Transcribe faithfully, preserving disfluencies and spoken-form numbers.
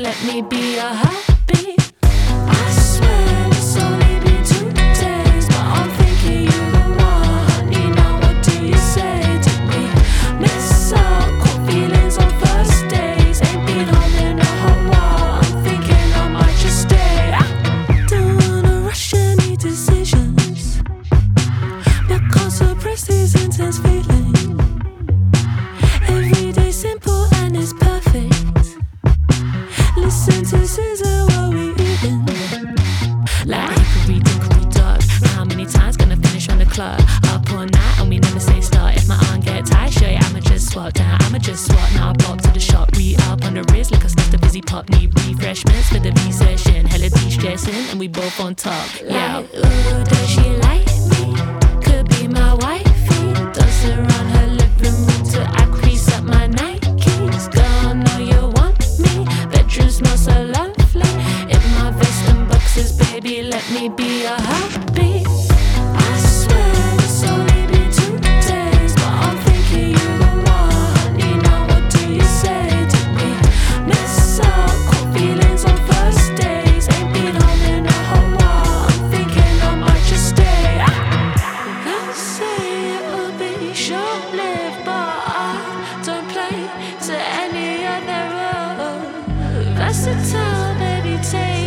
let me be a heartbeat. I swear it's only been two days, but I'm thinking you the one, honey. Now what do you say to me? Miss out, caught feelings on first days. Ain't been home in a hot while. I'm thinking I might just stay. Don't wanna rush any decisions, but can't suppress these intense feelings. Every day simple and it's perfect. Listen to Scissor while we eating. Like hickory dickory dock. How many times gonna finish on the clock? Up all night and we never say start. If my arm get tight, sure yeah, I'ma just swap down. I'ma just swap now. I pop to the shop, re up on the wrist like I snuffed a busy pop. Need refreshments for the V session. Hella de-stressing and we both on top. Yeah. Like, ooh, does she like me? Could be my wifey. Does it run her living room till I crease up my Nikes? Girl, know you want me. Bedroom smells so lovely. In my vest and boxes, baby, let me be a heartbeat. I swear it's only been two days, but I'm thinking you the one, honey. Now what do you say to me? Miss out, caught feelings on first days. Ain't been home in a hot while. I'm thinking I might just stay. They say it'll be short-lived, but I don't play to any other role. Versatile, baby, take